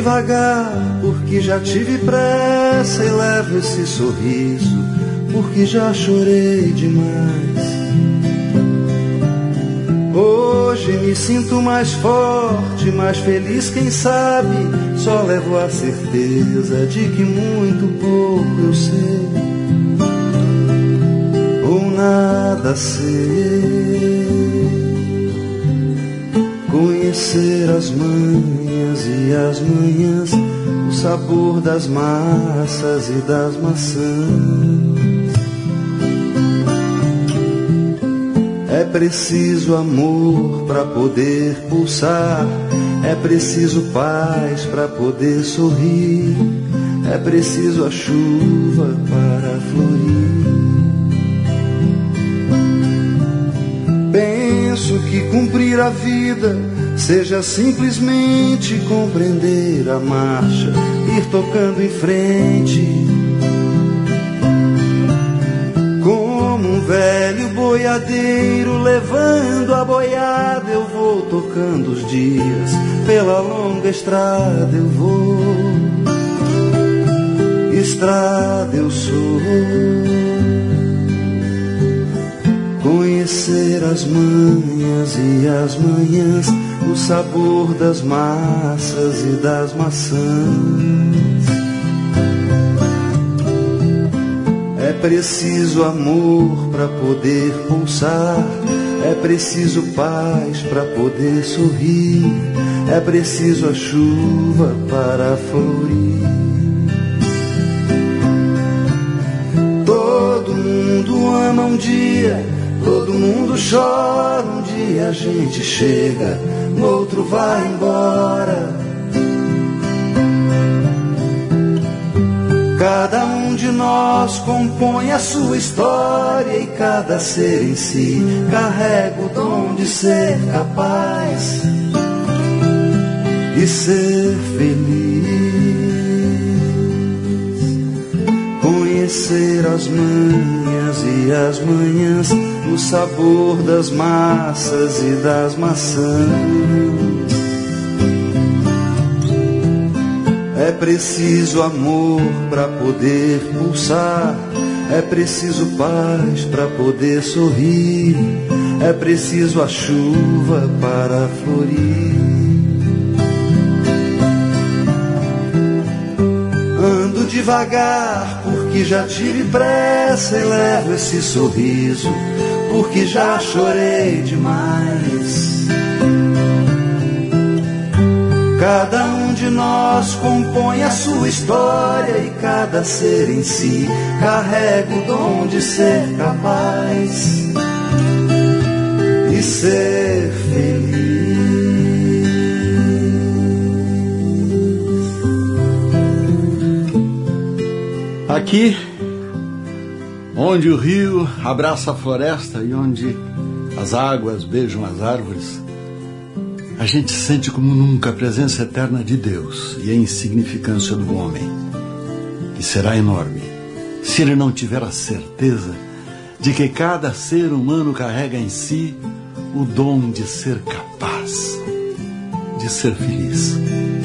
devagar, porque já tive pressa, e levo esse sorriso, porque já chorei demais. Hoje me sinto mais forte, mais feliz, quem sabe. Só levo a certeza de que muito pouco eu sei, ou nada sei. Conhecer as manhas e as manhãs, o sabor das massas e das maçãs. É preciso amor para poder pulsar, é preciso paz para poder sorrir, é preciso a chuva para florir. Penso que cumprir a vida seja simplesmente compreender a marcha, ir tocando em frente. Como um velho boiadeiro levando a boiada, eu vou tocando os dias, pela longa estrada eu vou. Estrada eu sou. Conhecer as manhas e as manhãs, o sabor das massas e das maçãs. É preciso amor para poder pulsar, é preciso paz para poder sorrir, é preciso a chuva para florir. Todo mundo ama um dia, todo mundo chora, um dia a gente chega, no outro vai embora. Cada um de nós compõe a sua história, e cada ser em si carrega o dom de ser capaz e ser feliz. Conhecer as manhas e as manhãs, o sabor das massas e das maçãs. É preciso amor para poder pulsar, é preciso paz para poder sorrir, é preciso a chuva para florir. Ando devagar porque já tive pressa, e levo esse sorriso porque já chorei demais. Cada um de nós compõe a sua história, e cada ser em si carrega o dom de ser capaz e ser feliz. Aqui, onde o rio abraça a floresta e onde as águas beijam as árvores, a gente sente como nunca a presença eterna de Deus e a insignificância do homem, que será enorme se ele não tiver a certeza de que cada ser humano carrega em si o dom de ser capaz de ser feliz.